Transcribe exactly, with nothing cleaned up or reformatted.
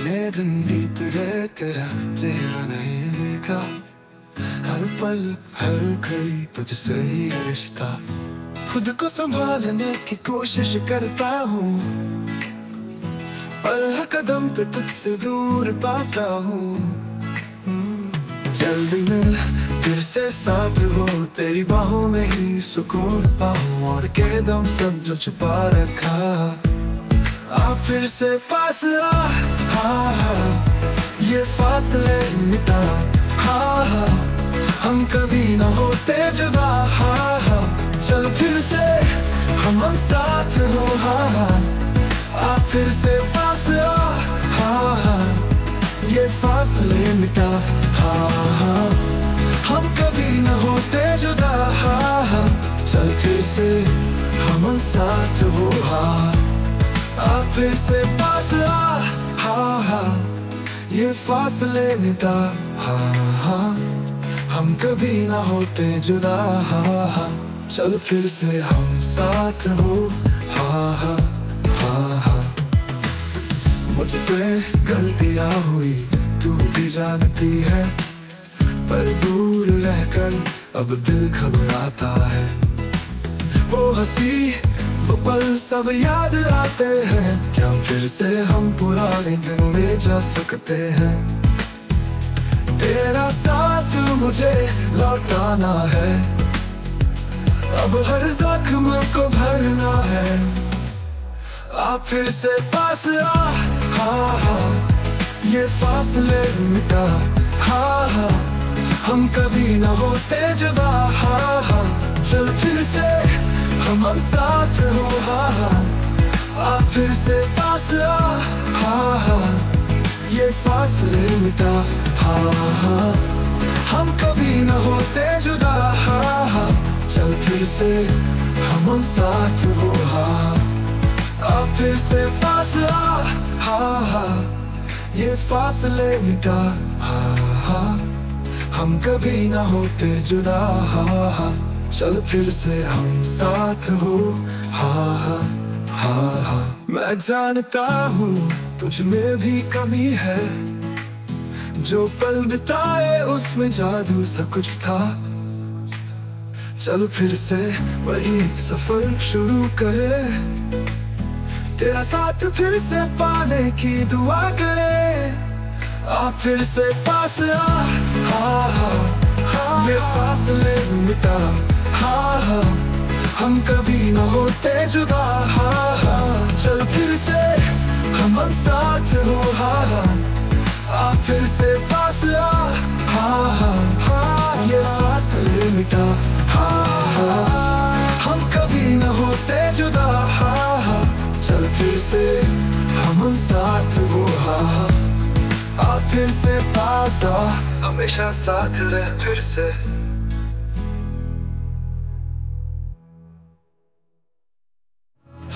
कितने दिन बीत गए तेरा चेहरा नहीं देखा, हर पल हर घड़ी तुझसे ही रिश्ता। खुद को संभालने की कोशिश करता हूँ, पर हर कदम पे तुझसे दूर पाता हूँ। जल्दी मिल फिर से साथ हो, तेरी बाहों में ही सुकून पाऊं, और के दम सब जो छुपा रखा आप फिर से पास आ। हाँ हाँ ये फासले मिटा, हाँ हाँ हम कभी ना होते जुदा। हाँ हाँ चल फिर से हम हम साथ हो, हाँ हाँ आप फिर से पास आ। हाँ हाँ ये फासले मिटा, हाँ हाँ हम कभी ना होते जुदा। हाँ हाँ चल फिर से हम हम साथ हो, हाँ आप फिर से पास आ। हाँ हाँ ये फासले मिटा, हाँ हाँ हम कभी ना होते जुदा। हाँ हाँ चल फिर से हम साथ हो, हाँ हाँ हाँ हाँ मुझसे गलतियाँ हुई तू भी जानती है, पर दूर रहकर अब दिल घबराता है। वो हंसी वो पल सब याद आते हैं, क्या फिर से हम पुराने दिन में जा सकते हैं। तेरा साथ मुझे लौटाना है, अब हर जख्म को भरना है। आप फिर से पास आ, हाँ हाँ ये फासले मिटा, हाँ हाँ हम कभी ना होते जुदा। हाँ हाँ चल फिर से हम हम साथ हो, हाँ हाँ आप फिर से पास आ। हाँ हाँ ये फासले मिटा, हाँ हाँ हम कभी ना होते जुदा। हाँ हाँ चल फिर से हम हम साथ हो, हाँ आप फिर से पास आ। हाँ हाँ ये फासले मिटा, हाँ हाँ हम कभी ना होते जुदा। हाँ हाँ चल फिर से हम साथ हो, हाँ हाँ हाँ हाँ मैं जानता हूँ तुझ में भी कमी है, जो पल बिताए उसमें जादू सा कुछ था। चल फिर से वही सफर शुरू करे, तेरा साथ फिर से पाने की दुआ करे। आप फिर से पास आ, हाँ हाँ ये फासले मिटा, हाँ हाँ हम कभी ना होते जुदा। हाँ हाँ चल फिर से हम हम साथ हो, हाँ हाँ आप फिर से पास आ। हाँ हाँ हाँ ये फासले मिटा, हाँ हाँ हम कभी ना होते जुदा। हाँ हाँ चल फिर से हम हम साथ हो, हाँ हाँ आप फिर से पास आ, हमेशा साथ रह फिर से।